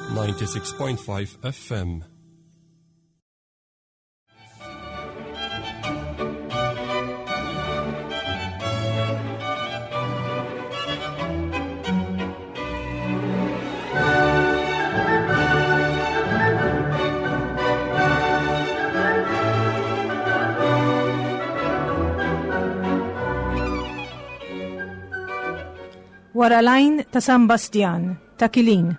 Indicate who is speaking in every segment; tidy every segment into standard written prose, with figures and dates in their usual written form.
Speaker 1: 96.5 FM.
Speaker 2: Wara lajn ta' San Bastian ta' Kilin.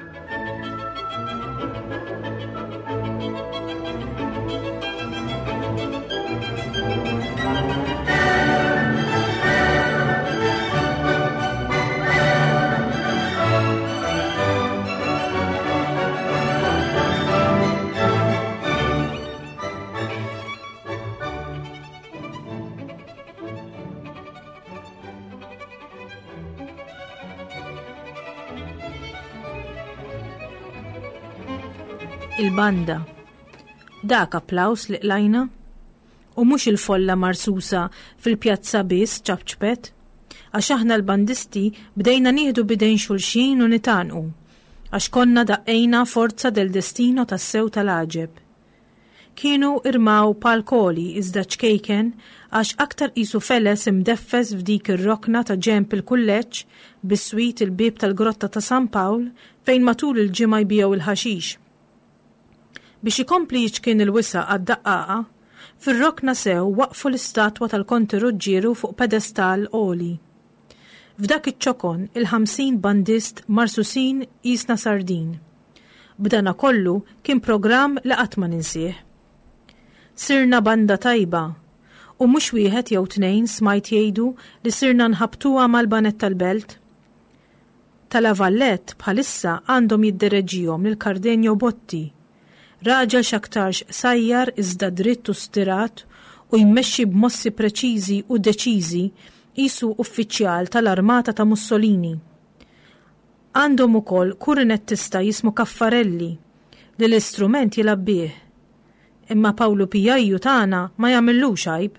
Speaker 2: Il-banda. Dak applaus li qlajna u mhux il-folla marsusa fil-pjazza biss ċabċbet, għax aħna l-bandisti bdejna nieħdu bidejn xulxin u nitanqu, għax konna daqqejna forza del destino tas-sew tal-aġeb. Kienu irmaw pal-koli iżda ċkejken għax aktar qisu feles imdeffes f'dik ir-rokna ta' ġemp il-kulleġġ bis-swit il-bib tal-grotta ta' San Pawl fejn matul il-ġimgħa jbiegħu il-ħaxix. Biex ikompli jiċkien il-wisa għad-daqqaqa, fir-rokna sew waqfu l-istatwa tal-Konti Ruġġieru fuq pedestal għoli. F'dak iċ-ċokon il-50 bandist marsusin qisna sardin. B'dana kollu kien programm li qatt ma ninsih. Sirna banda tajba, u mhux wieħed jew tnejn smajt jgħidu li sirna nħabtuha mal-banet tal-belt. Tal-Avallett bħalissa għandhom jiddereġihom lil Cardenio Botti, raġel x'aktarx sajjar iżda dritt u stirat u jmexxi b'mossi preċiżi u deċiżi qisu uffiċjal tal-armata ta' Mussolini. Għandhom ukoll kurinettista jismu Kaffarelli li l-istrument jilab bih. Imma Pawlu Pijajju tagħna ma jagħmellux għajb.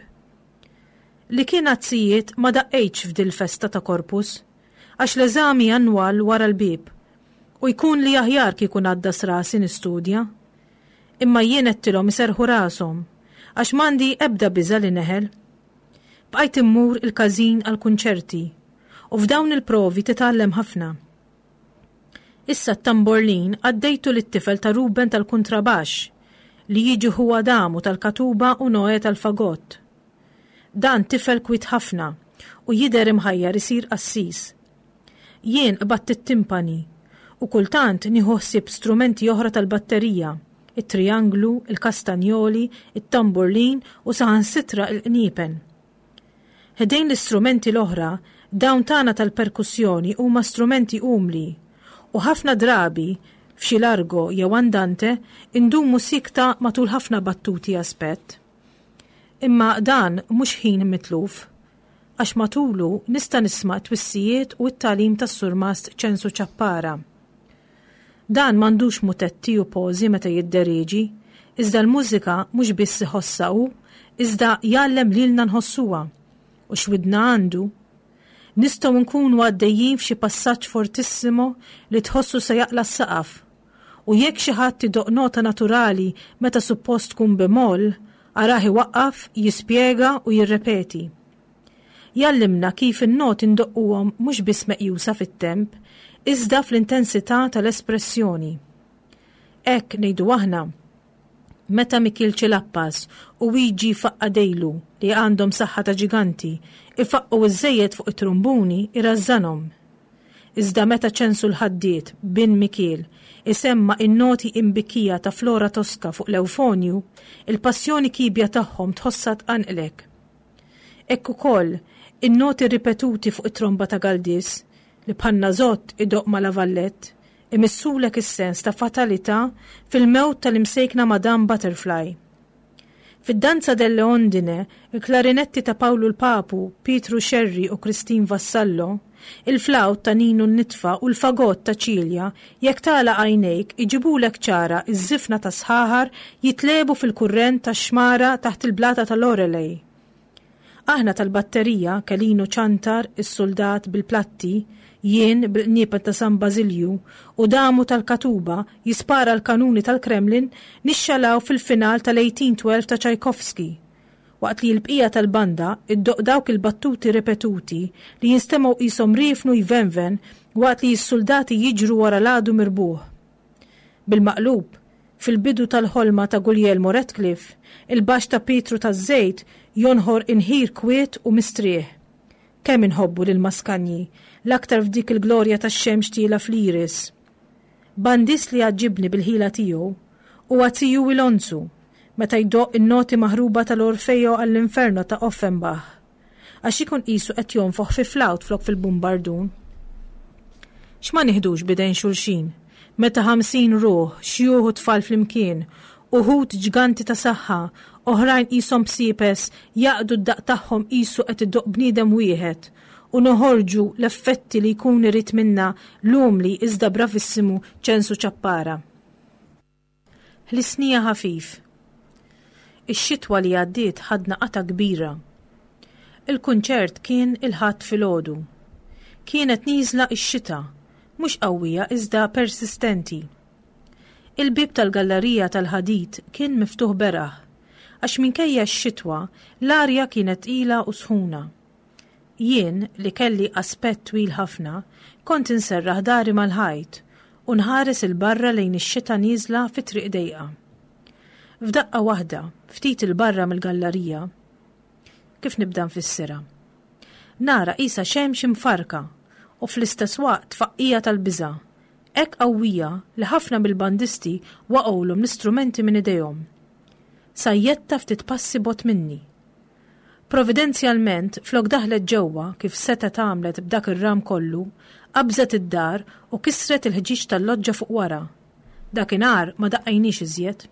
Speaker 2: Li kien azzijiet ma daqqejtx f'dil festa ta' Korpus għax l-eżami annwal wara l-bib u jkun li aħjar kieku ngħaddas rasi nistudja. Imma jien qedtilhom iserħu rashom għax m'għandi ebda biża' li neħel. Bqajt immur il-każin għall-kunċerti u f'dawn il-provi titgħallem ħafna. Issa t-tamborlin għaddejtu lit-tifel ta' Ruben tal-kuntrabax li jiġi huwa damu tal-katuba u Noe tal-fagott. Dan tifel kwit ħafna u jidher imħajjar isir qassis. Jien qbadt it-timpani u kultant nieħu ħsieb strumenti oħra tal-batterija, it-trianglu, il-kastanjoli, it-tamburlin u saħansitra il-qniepen. Ħedejn l-istrumenti l-oħra, dawn tagħna tal-perkussjoni huma strumenti umli u ħafna drabi f'xi largo jew andante indumu sikta matul ħafna battuti aspett. Imma dan mhux ħin mitluf, għax matulu nista' nisma' twissijiet u t-tagħlim tas-surmast Censu Ċappara. Dan m'għandux mutetti u pożi meta jiddereġi, iżda l-mużika mhux biss iħossha hu, iżda jgħallem lilna nħossuha. U x'widna għandu? Nistgħu nkunu għaddejjin f'xi passaġġ fortissimo li tħossu se jaqla s-saqaf. U jekk xi ħadd idoq nota naturali meta suppost tkun bemoll, arah iwaqqaf, jispjega u jirrepeti. Jallimna kif in-noti ndoqquhom mhux biss meqjusa fit-temp, iżda fl-intensità tal-espressjoni. Hekk ngħidu aħna. Meta Mikil Ċilappas u Luigi Faqqadejlu li għandhom saħħa ta' ġiganti ifaqqu iż-żejjed fuq it-trumbuni irrażżanhom. Iżda meta Censu l-ħaddiet bin Mikil isemma in-noti imbikija ta' Flora Tosca fuq l-Eufonju, il-passjoni kibja tagħhom tħossa tqanqlek. Hekk ukoll in-noti ripetuti fuq it-tromba ta' Galdis li bħanna Żott idoq ma' Lavallett imissulek is-sens ta' fatalità fil-mewt tal-imsejkna Madame Butterfly. Fid-danza delle Ondine, il-klarinetti ta' Pawlu l-Papu, Pietru Xerri u Kristin Vassallo, il-flawt ta' Ninu n-Nitfa u l-fagott ta' Ċilja, jekk tagħlaq għajnejk iġibulek ċara iż-żifna ta' sħaħar jitlebu fil-kurrent ta' xmara taħt il-blata ta' Lorelej. Aħna tal-batterija Kalinu ċantar, is-soldat bil-platti, Jien bil-qniepet ta' San Basilju u damu tal-Katuba jispara l-kanuni tal-Kremlin nixxalaw fil-final tal-1812 ta' Tchaikovsky. Waqt li l-bqija tal-banda iddoq dawk il-battuti repetuti li jinstemaw qishom rifnu jvenven waqt li s-soldati jiġru wara l-għadu mirbuħ. Bil-maqlub, fil-bidu tal-ħolma ta' Guglielmo Radcliffe, il-baxx ta' Pietru taż-Żejt jonħor inħir kwiet u mistrieħ. Kemm inħobbu lil Maskanji, l-aktar f'dik il-glorja tax-xemx tiela fl-iris. Bandis li għaġġibni bil-ħila tiegħu huwa Tiju Wilonzu, meta jdoq in-noti maħruba tal-Orfeo għall-Inferno ta' Offenbach, għax ikun qisu qed jonfoħ fi flawt flok fil-bumbardun. X'ma nieħdux bidejn xulxin, meta 50 ruħ, xjuħ u tfal flimkien, uħud ġganti ta' saħħa, oħrajn qishom psipes jaqdu d-daq tagħhom qisu qed iddoq bniedem wieħed u noħorġu l-effetti li jkun irid minna l-umli iżda bravissimu ċensu ċappara. Ħlisnija ħafif. Ix-xitwa li għaddiet ħadna qata kbira. Il-kunċert kien il-ħadd filgħodu. Kienet nieżla x-xita, mhux qawwija iżda persistenti. Il-bib tal-gallerija tal-ħadid kien miftuħ beraħ, għax minkejja x-xitwa l-arja kienet tqila u sħuna. Jien li kelli aspett twil ħafna, kont inserraħ dari mal-ħajt u nħares il-barra lejn ix-xita nieżla fi triq dejqa. F'daqqa waħda, ftit il-barra mill-gallerija, kif nibda nfissira. Nara qisha xemx imfarka u fl-istess waqt faqqija tal-biża', hekk qawwija li ħafna mill-bandisti waqgħulhom l-istrumenti minn idejhom. Sajjetta ftit passi bot minni. Providenzjalment flok daħlet ġewwa kif seta tagħmlet b'dak ir-ram kollu, qabżet id-dar u kisret il-ħġiġ tal-loġġa fuq wara. Dakinhar ma daqqajniex iżjed.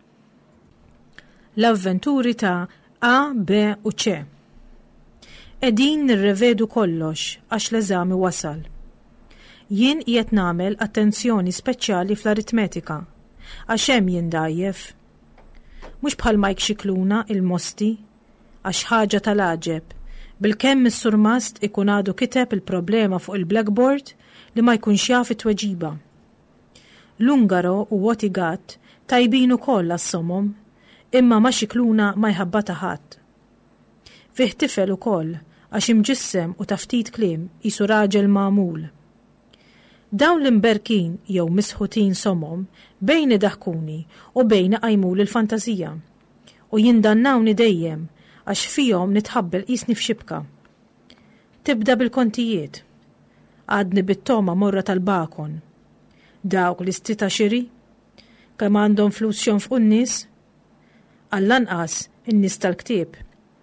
Speaker 2: L-avventuri ta' A, B u C. Qegħdin nirrevedu kollox għax l-eżami wasal. Jien qiegħed nagħmel attenzjoni speċjali fl-aritmetika għax hemm jindajjef. Mhux bħal Mike Xikluna il-Mosti, għax ħaġa tal-aġeb, bil-kemm is-Sur Mast ikun għadu kiteb il-problema fuq il-blackboard li ma jkunx jaf it-tweġiba. L-Ungaro u Wotigat tajbin ukoll għas-somom, imma ma Xikluna ma jħabbata ħadd. Fih tifel ukoll għax imġissem u taftit kliem qisu raġel magħmul. Dawn l-imberkin jew misħutin somom bejn idaħkuni u bejn qajmul il-fantazija u jindannawni dejjem għax fihom nitħabbel qisni f'xibka. Tibda bil-kontijiet. Għadni bit-toma morra tal-bakon. Dawk li stita xiri? Kemm għandhom flus xonfqu n-nies? Għall-anqas in-nies tal-ktieb.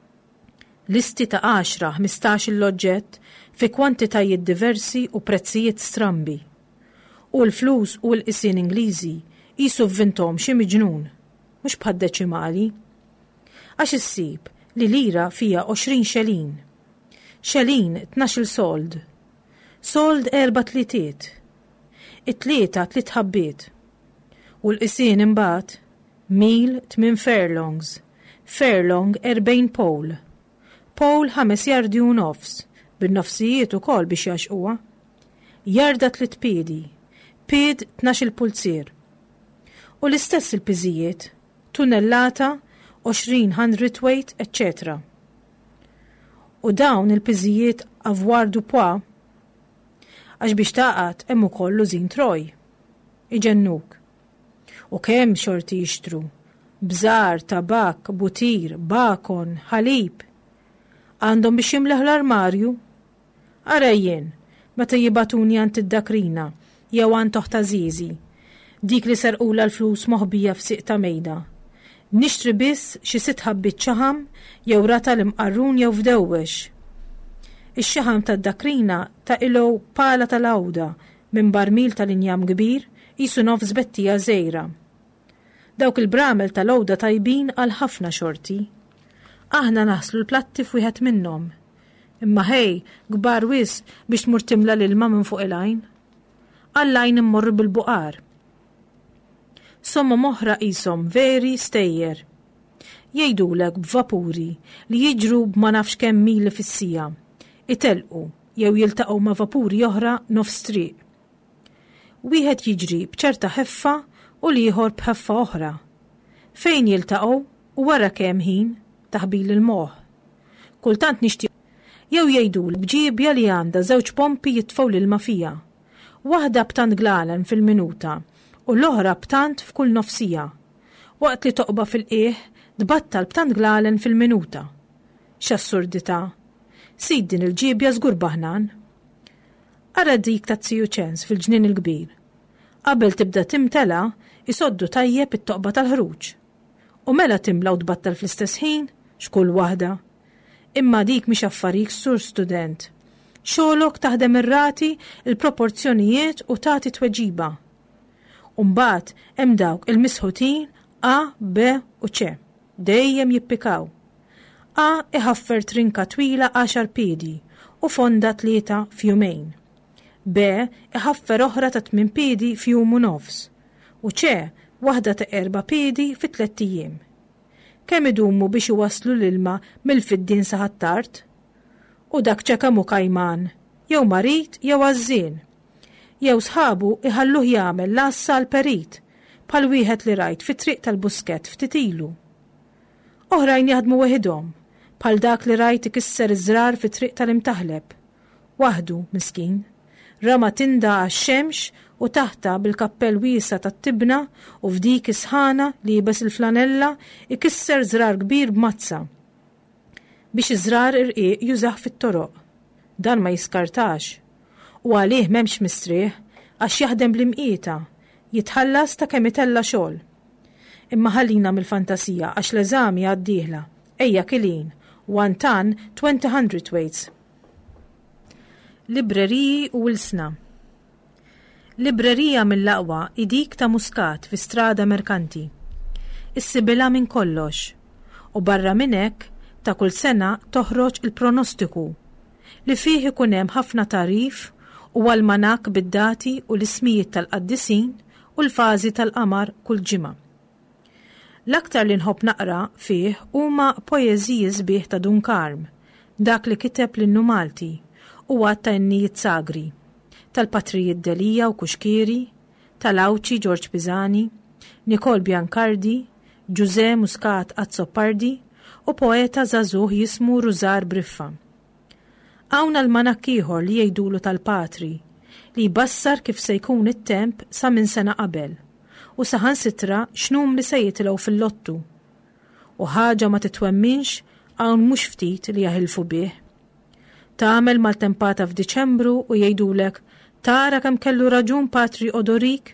Speaker 2: Listi ta' 10-15 l-oġġett fi kwantitajiet diversi u prezzijiet strambi. U l-flus u l-qisien Ingliżi qisu vvintom xi miġnun, mhux bħad deċimali. Għax issib li lira fija 20 xelin. Xelin 12 sold. Sold 4 tlietiet. It-tlieta 3 ħabbiet. U l-qisien imbagħad 1,008 furlongs. Furlong 40 pole. Pole 5 jardi u nofs, bin-nofsijiet ukoll biex jaxquha. Jarda 3 piedi, pied 12 pulzier. U l-istess il-piżijiet, tunnellata, 20 hundredweight, etc. U dawn il-piżijiet avoir du poids, għax biex taqat hemm ukoll lużin troj. Iġennuk. U kemm xorti jixtru, bżar, tabak, butir, bakon, ħalib. Għandhom biex jimleħ l-armarju? Ara jien, meta jibatuni għand id-dakrina, jew għand toħta Zizi, dik li serqula l-flus moħbija f'siq ta' mejda. Nixtri biss xi 6 ħabbit ċaħam jew rata l-imqarrun jew fdewwex. Ix-xaħam tad-dakrina ta' ilgħu pala tal-għawda minn barmil tal-injam kbir qisu nofs bettija żgħira. Dawk il-bramel tal-għawda tajbin għal ħafna xorti. Aħna naħslu l-platti f'wieħed minnhom. Imma ħej, kbar wis biex tmur timla l-ilma minn fuq il-għajn. Għall-għajn immorru bil-buqar. Somma moħra qishom veri stejjer. Jgħidulek b'vapuri li jiġru b'ma nafx kemm mili fis-sija. Itelqu, jew jiltaqgħu ma' vapuri oħra nofs triq. Wieħed jiġri b'ċerta ħeffa u l-ieħor b'ħeffa oħra. Fejn jiltaqgħu u wara kemm ħin taħbil il-moħħ. Kultant nixtieq jew jgħiduli bġiebja li għandha żewġ pompi jitfgħu l-ilma fiha. Waħda b'tant glalen fil-minuta u l-oħra b'tant f'kull nofsija. Waqt li toqba fil-qiegħ tbattal b'tant glalen fil-minuta. X'assurdità! Sid din il-ġiebja żgur baħnan. Ara dik ta' Tziju ċens fil-ġnien il-kbir. Qabel tibda timtela isoddu tajjeb it-toqba tal-ħruġ. U mela timla u tbattal fl-istess ħin x'kull waħda. Imma dik mhix affarik sur student. Xogħolok taħdem ir-rati, il-proporzjonijiet u tagħti tweġiba. U mbagħad hemm dawk il-misħutin A, B u C. Dejjem jippikaw. A iħaffer trinka twila 10 piedi u fonda 3 f'jumejn. B iħaffer oħra ta' 8 piedi f'jum u nofs. U C waħda ta' 4 piedi fi 3 ijiem. Kemm idumu biex iwasslu l-ilma mill-fiddin sa ħattart? U dak ċekamu kajman, jew marit jew għażżien. Jew sħabu iħalluh jagħmel lassa l-perit bħal wieħed li rajt fit-triq tal-Buskett ftit ilu. Oħrajn jaħdmu weħidhom bħal dak li rajt ikisser iż-żrar fit-triq tal-imtaħleb. Waħdu miskin, rama tinda għax-xemx u taħta bil-kappell wiesa tat-tibna u f'dik isħana li jibes il-flanella ikisser żrar kbir b'mazza biex iż-żrar irqiq jużaħ fit-toroq. Dan ma jiskartax. U għalih m'hemmx mistrieħ għax jaħdem bl-imqieta, jitħallas ta' kemm itella xogħol. Imma ħallina mill-fantasija għax l-eżami għaddieħla. Ejja kilin, 1 ton 20 hundredweights. Libreriji u wilsna. Librerija mill-aqwa idik ta' Muscat fi strada Merkanti. Issibila minn kollox. U barra minn hekk ta' kull sena toħroġ il-pronostiku li fih ikun hemm ħafna tarif u almanak bid-dati u l-ismijiet tal-qaddisin u l-fażi tal-qamar kull ġimgħa. L-aktar li nħobb naqra fih huma poeżiji sbieħ ta' Dunkarm, dak li kiteb l-innu Malti u għad ta' innijiet sagri, tal-Patrijiet Delija u Kuxkieri, tal-Awċi George Pisani, Nicole Biancardi, Giuseppe Muscat Azzopardi u poeta żagħżugħ jismu Rużar Briffa. Hawn almanak ieħor li jgħidulu tal-Patri li jbassar kif se jkun it-temp sa minn sena qabel u saħansitra x'num li se jitilgħu fil-lottu. U ħaġa ma titwemminx hawn mhux ftit li jaħilfu bih. Tagħmel mal-tempata f'Diċembru u jgħidulek tara kemm kellu raġun Patri Odorik.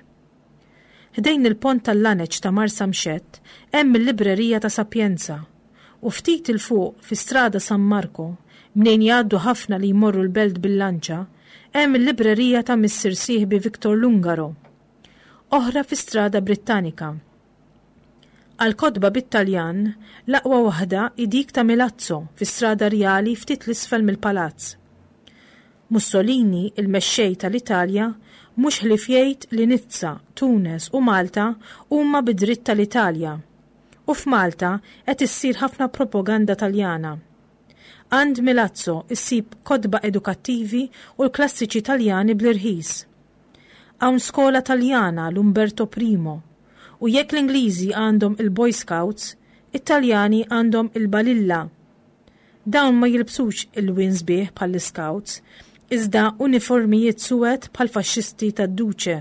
Speaker 2: Ħdejn il-pont tal-Laneċ ta' Marsa Mxett hemm il-librerija ta' Sapienza u ftit il fuq fi strada San Marco mnejn jgħaddu ħafna li jmorru l-belt bil-lanċa, hemm il-librerija ta' Missir Sieħbi Viktor Lungaro. Oħra fi strada Brittanika. Għal-kodba bit-Taljan, l-aqwa waħda idik ta' Milazzo fi strada Rjali ftit l-isfel mill-palazz. Mussolini, il-mexxej tal-Italja, mhux ħlif jgħid li Nizza, Tunes u Malta huma bid-dritt tal-Italja. U f'Malta qed issir ħafna propaganda Taljana. Għand Milazzo issib kodba edukattivi u l-klassiċi Taljani bl-irħis. Hawn skola Taljana l-Umberto Primo u jekk l-Ingliżi għandhom il-Boy Scouts, it-Taljani għandhom il-Balilla. Dawn ma jilbsux il-winsbieħ bħall-Scouts, iżda uniformijiet suwed bħall-faxxisti tad-Duce.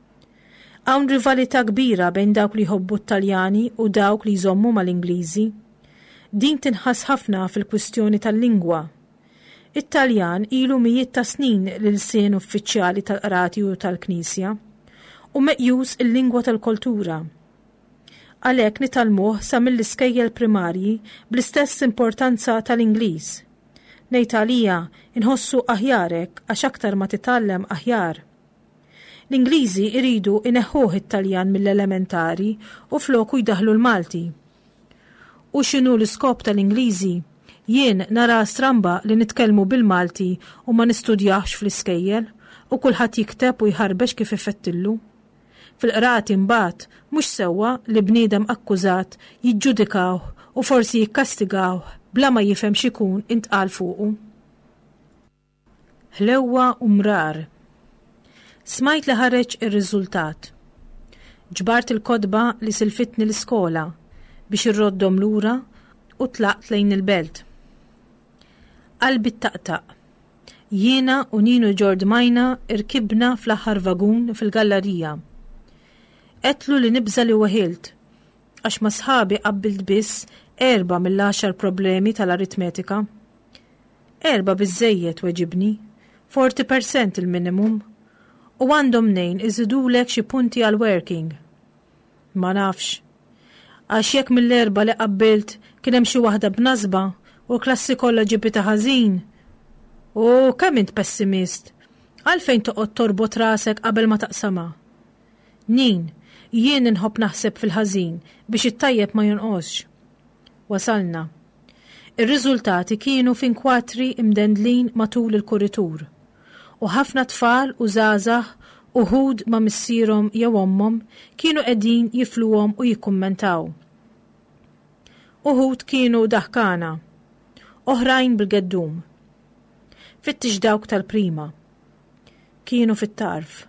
Speaker 2: Hawn rivalità kbira bejn dawk li jħobbu t-Taljani u dawk li jżommu mal-Ingliżi. Din tinħass ħafna fil-kwistjoni tal-lingwa. It-Taljan ilu mijiet ta' snin l-sien uffiċjali tal-qrati u tal-Knisja u meqjus il-lingwa tal-kultura. Għalhekk nitalmuh sa mill-iskejjel primarji bl-istess importanza tal-Ingliż. Ngħid għalija inħossu aħjarek għax aktar ma titgħallem aħjar. L-Ingliżi iridu ineħħuh it-Taljan mill-elementari u floku jdaħlu l-Malti. U x'inhu l-iskop tal-Ingliżi? Jien nara stramba li nitkellmu bil-Malti u ma nistudjaħx fl-iskejjel u kulħadd jikteb u jħarbex kif ifettillu. Fil-qrati mbagħad mhux sewwa li bniedem akkużat jiġġudikawh u forsi jikkastigawh bla ma jifhem x'ikun intqal fuqu. ħlewwa u mrar. Smajt li ħareġ ir-riżultat. Ġbart il-kodba li silfitni l-iskola biex irroddhom lura u tlaqt lejn il-belt. Qalbi ttaqtaq. Jiena u Nino Ġord Majna irkibna fl-aħħar vagun fil-gallerija. Qetlu li nibża li waħilt, għax ma sħabi qabbilt biss 4 mill-10 problemi tal-aritmetika. 4 biżżejjed weġibni, 40% il-minimum, u għandhom nejn iżidulek xi punti għal working. Ma nafx, għax jekk mill-4 li qabbilt kien hemm xi waħda b'nasba u l-klassi kollha ġibita ħażin. U kemm int pessimist, għalfejn toqgħod torbot rasek qabel ma taqsama. Nin, jien inħobb naħseb fil-ħażin biex it-tajjeb ma jonqosx. Wasalna. Ir-riżultati kienu f'inkwatri imdendlin matul il-kuritur. U ħafna tfal u żgħażagħ uħud ma' missierhom jew ommhom kienu qegħdin jifluhom u jikkummentaw. Uħud kienu daħkana, oħrajn bil-geddum. Fittix dawk tal-prima. Kienu fit-tarf.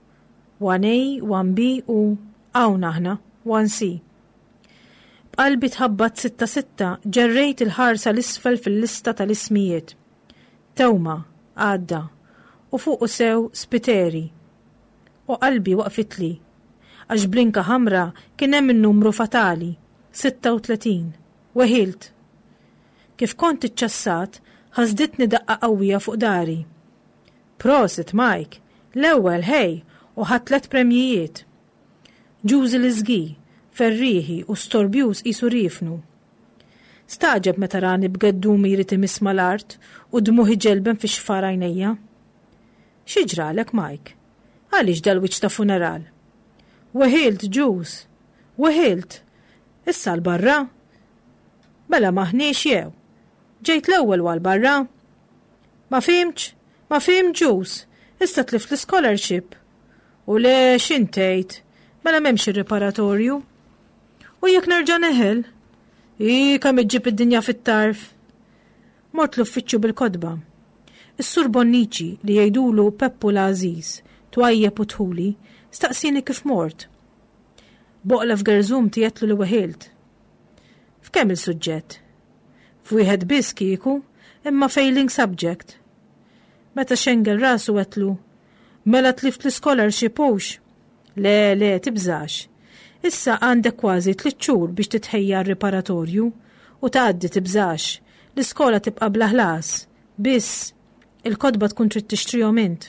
Speaker 2: 1A, 1B u hawn aħna 1C. B'qalbi tħabbat 6-6 ġerrejt il-ħarsa l-isfel fil-lista tal-ismijiet. Tewma, għadda, u fuq sew Spiteri. U qalbi waqfitli, għax blinka ħamra kien hemm in-numru fatali, 36, weħilt. Kif kont iċċassat, ħasditni daqqa qawwija fuq dari. Prosit, Mike, l-ewwel hej, u ħadd 3 premjijiet. Ġużi l-iżgi, ferriħi u storbjuż qisu rifnu. Staġeb meta rani b'geddumi jrid imisma l-art u dmuħi ġelben fi xfar għajnejja. X'ġralek, Mike? Għaliex dal-wiċċ ta' funeral? Weħilt, ġuż, weħilt. Issa l-barra? Bela maħniex jew. Ġejt l-ewwel għal barra. Ma fimx ġuż, issa tlift l-scholarship. U le xintejt, mela m'hemmx ir-reparatorju. U jekk nerġa' neħel, kemm iġġib id-dinja fit-tarf. Mort l-uffiċċju bil-kodba. Is-Sur Bonnici li jgħidulu Peppu l-Aziz, twajjeb u tħuli, staqsini kif mort. Boqla f'gerżum tijetlu li weħilt. F'kemm il-suġġett? F'wieħed biss kieku, imma failing subject. Meta xengel rasu għetlu, mela tlift l-scholarship hux. Le, tibżax. Issa għandek kważi 3 xhur biex titħejja r-reparatorju u tgħaddi tibżax. L-iskola tibqa' bla ħlas, biss il-kodba tkun trid tixtrihom int.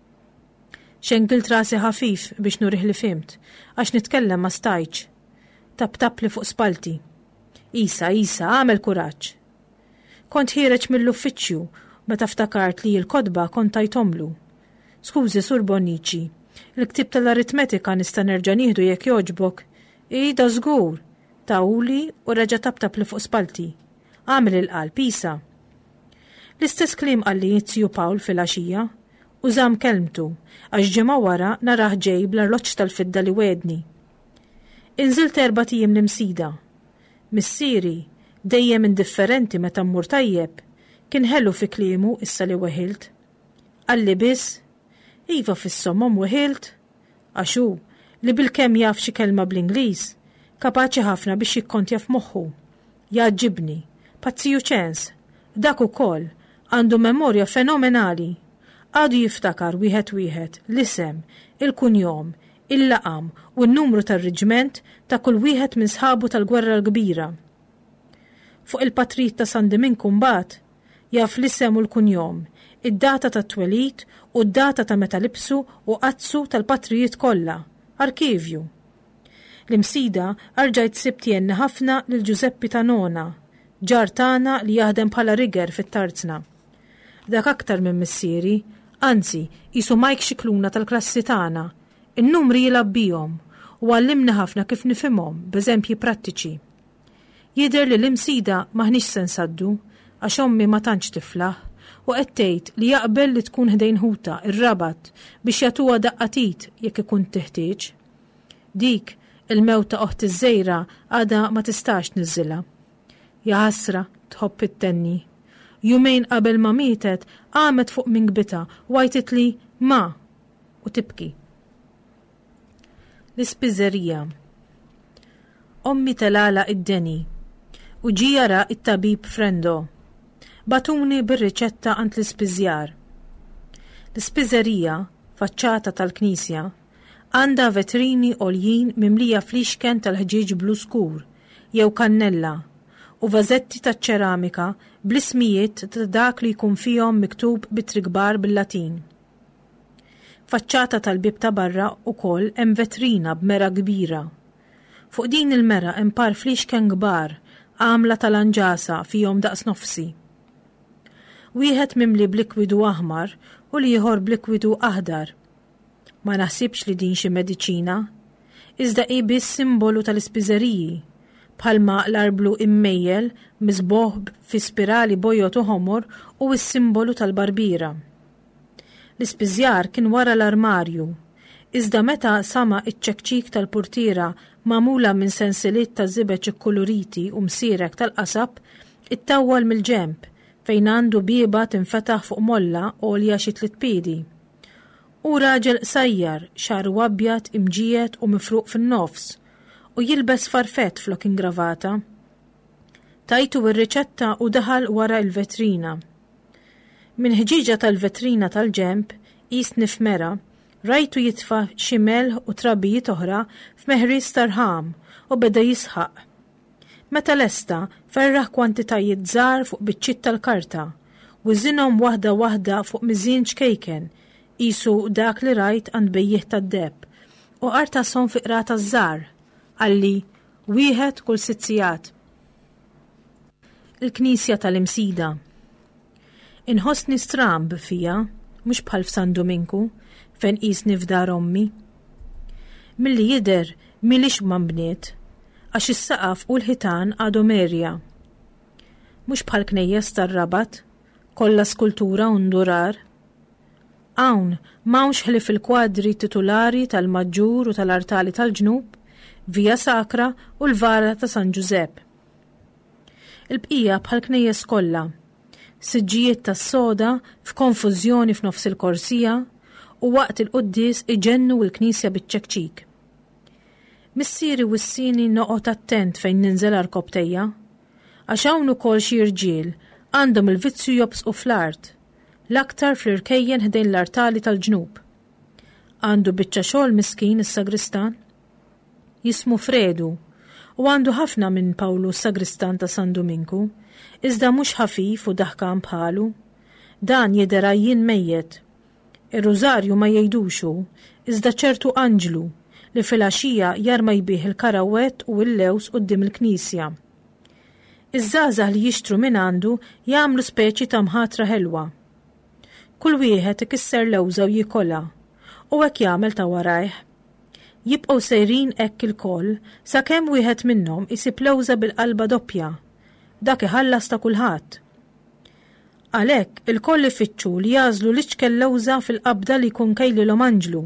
Speaker 2: Xengilt rasi ħafif biex nurih li fimt, għax nitkellem ma stajċ. Tap li fuq spalti. Isa, għamel kuraġġ. Kont ħireġ mill-uffiċċju meta ftakart li l-kodba kont tajtomlu. Skużi, Sur Bonnici, il-ktib tal-aritmetika nista' nerġa' nieħdu jekk jogħġbok. Da żgur, tawli u reġa' tabtab li fuq spalti. Għamel il-qalb, isa. L-istess kliem qalli Jitzju Pawl fil-għaxija u żamm kelmtu għax ġimgħa wara naraħ ġej bl-arloġġ tal-fidda li wedni. Inżilt 4 tiem l-imsida. Missieri, dejjem indifferenti meta mmur tajjeb, kien ħellu fi kliemu issa li weħilt. Qalli biss, iva fis-sommom weħilt, għaxu li bil-kemm jaf xi kelma bl-Ingliż, kapaċi ħafna biex jikkontja f'moħħu. Jaġġibni, pazziju ċens, dak ukoll għandu memorja fenomenali. Għadu jiftakar wieħed l-isem, il-kunjom, il-laqam u n-numru tar-riġment ta' kull wieħed minn sħabu tal-gwerra l-kbira. Fuq il-patrit ta' San Domingo mbagħad jaf l-isem u l-kunjom, id-data ta' twelid u d-data ta' meta libsu u qazzu tal-patrijiet kollha, arkivju. L-imsida arġajt sibtienni ħafna lil Giuseppi Tanona, ġar tagħna li jaħdem bħala riger fit-tarzna. Dak aktar minn missieri, anzi qisu Mike xikluna tal-klassi tagħna, in-numri jilab bihom u għallimni ħafna kif nifhimhom b'eżempji prattiċi. Jidher li l-imsida maħniex se nsaddu għax ommi ma tantx tiflaħ u qed tgħid li jaqbel li tkun ħdejn ħuta ir-rabat biex jagħtuha daqqatit jekk ikun teħtieġ. Dik il-mewta oħt iż-żejra għadha ma tistax niżilha. Ja ħasra tħobb it-tenni. Jumejn qabel ma mietet qamet fuq minn gbita u għajtit li ma u tibki. L-ispiżerija. Ommi telala id-deni u ġi jara it-tabib frendo. Batuni bir-riċetta għand l-ispiżjar. L-ispiżerija, faċċata tal-Knisja, għandha vetrini għoljin mimlija fliexken tal-ħġieġ blu skur jew kannella u vażetti taċ-ċeramika bl-ismijiet ta' dak li jkun fihom miktub bitri kbar bil-Latin. Faċċata tal-bib ta' barra wkoll hemm vetrina b'mera kbira. Fuq din il-mera hemm par fliexken kbar għamla tal-anġasa fihom daqs nofsi. Wieħed mimli blikwidu aħmar u l-ieħor blikwidu aħdar. Ma naħsibx li din xi mediċina, iżda hi biss simbolu tal-ispiżeriji, bħalma l-arblu immejjel miżboħ fi spirali bojjot u ħomor u s-simbolu tal-barbira. L-ispiżjar kien wara l-armarju, iżda meta sama iċ-ċekċik tal-purtiera magħmula minn sensiliet ta' żibeġ ikkuluriti u msierek tal-qasab ittawwal mill-ġemp fejn għandu bieba tinfetaħ fuq molla għolja xi 3 piedi. U raġel sajjar xaru abjad imġiet u mifruq fin-nofs u jilbes farfett flok ingravata. Tajtu ir-riċetta u daħal wara l-vetrina. Min ħġiġa tal-vetrina tal-ġemp qis nifmera rajtu jitfa' xi melħ u trabbijiet oħra f'meħries tarħam u beda jisħaq. Meta lesta ferraħ kwantitajiet żgħar fuq biċċiet tal-karta u żinhom waħda fuq miżien ċkejken qisu dak li rajt għand bejjieħ tad-debb u qartasom fi qrata żgħar għalli wieħed kull 6 sigħat. Il-Knisja tal-Imsida. Inħossni stramb fija, mhux bħal f'San Dominku, fejn qisni f'dar ommi. Milli jidher milix ma mbniet, għax is-saqaf u l-ħitan għadhom erja. Mhux bħal knejjes tar-Rabat, kollha skultura u ndurar. Hawn m'hawnx ħlief il-kwadri titolari tal-Maġġur u tal-Artali tal-Ġnub, Via Sakra u l-Vara ta' San Giuseppe. Il-bqija bħal knejjes kollha, siġġijiet tas-soda f'konfużjoni f'nofs il-korsija u waqt il-qudies iġennu l-Knisja biċ-ċekċik. Missieri wissini noqgħod attent fejn ninżel arkobtejja, għax hawn ukoll xi irġiel għandhom il-vizzju jobsqu fl-art, l-aktar fl-irkejjen ħdejn l-Artali tal-Ġnub. Għandu biċċa xogħol miskin is-sagristan, jismu Fredu, u għandu ħafna minn Pawlu s-sagristan ta' San Dominku, iżda mhux ħafif u daħkan bħalu. Dan jidher jien mejjed. Ir-rużarju ma jgħiduxu, iżda ċertu anġlu li fil-għaxija jarma jbih il-karawett u l-lews quddiem il-Knisja. Iż-żgħażagħ li jixtru minn għandu jagħmlu speċi ta' mħatra ħelwa. Kull wieħed ikisser lewża u jikola, u hekk jagħmel ta' warajh. Jibqgħu sejrin hekk il-koll sakemm wieħed minnhom isib lewża bil-qalba doppja. Dak iħallas ta' kulħadd. Għalhekk il-koll ifittxu li jażlu l-iċkel lewża fil-qabda li jkun kejlilhom anġlu.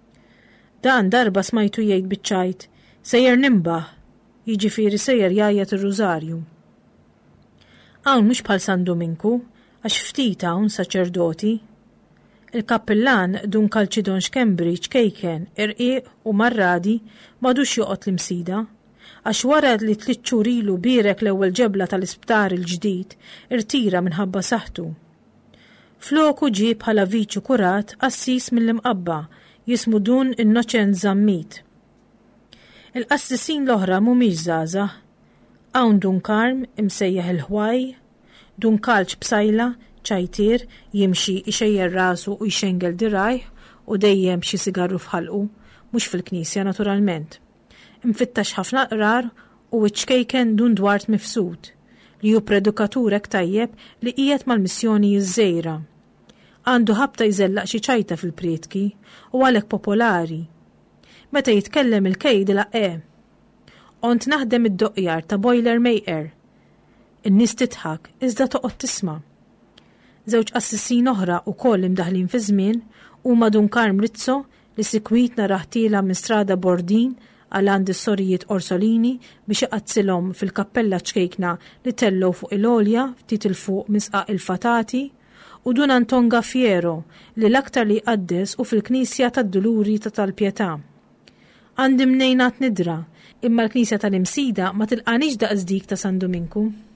Speaker 2: Dan darba smajtu jgħid biċ-ċajt, sejjer nimbaħ, jiġifieri sejjer jgħajjed ir-rużarju. Hawn mhux bħal San Dominku, għax ftit hawn saċerdoti. Il-kappillan dun Kalċidon Cambridge kejken, irqiq u marradi madux joqgħod l-imsida, għax wara li 3 xhur ilu birek l-ewwel ġebla tal-isptar il-ġdid irtira minħabba saħħtu. Floku ġie bħala viċu kurat qassis mill-imqabba jismu Dun Innoċent Zammit. Il-qassisin l-oħra mhumiex żgħażagħ. Hawn Dun Karm imsejjaħ il-ħwaj, Dun Kalċ Bsajla ċajtir jimxi ixejjer rasu u jxengel dirajh u dejjem xi sigarru fħalqu, mhux fil-Knisja naturalment. Imfittax ħafna qrar u iċkejken Dun Dwart Mifsud li hu predukatur hekk tajjeb li qiegħed mal-missjoni iż-żejra. Għandu ħabta jżellaq xi ċajta fil-prietki u għalhekk popolari. Meta jitkellem il-kejd ilaqgħe. Ont naħdem id-doqqjar ta' Boiler Maker. In-nies titħak iżda toqgħod tisma'. Żewġ qassisin oħra wkoll imdaħlin fi żmien huma Dun Karm Rizzo li sikwitna raħtila minn strada Bordin għal għandi s-sorijiet Orsolini biex iqazzilhom fil-kappella ċkejkna li tellow fuq il-olja ftit il-fuq misqaq il-fatati, u Dun Anton Gaffiero li l-aktar li qaddes u fil-Knisja tad-Duluri ta' tal-Pjetà. Għandi mnejnat nidra, imma l-Knisja tal-Imsida ma tilqanix daqs dik ta' San Dominku.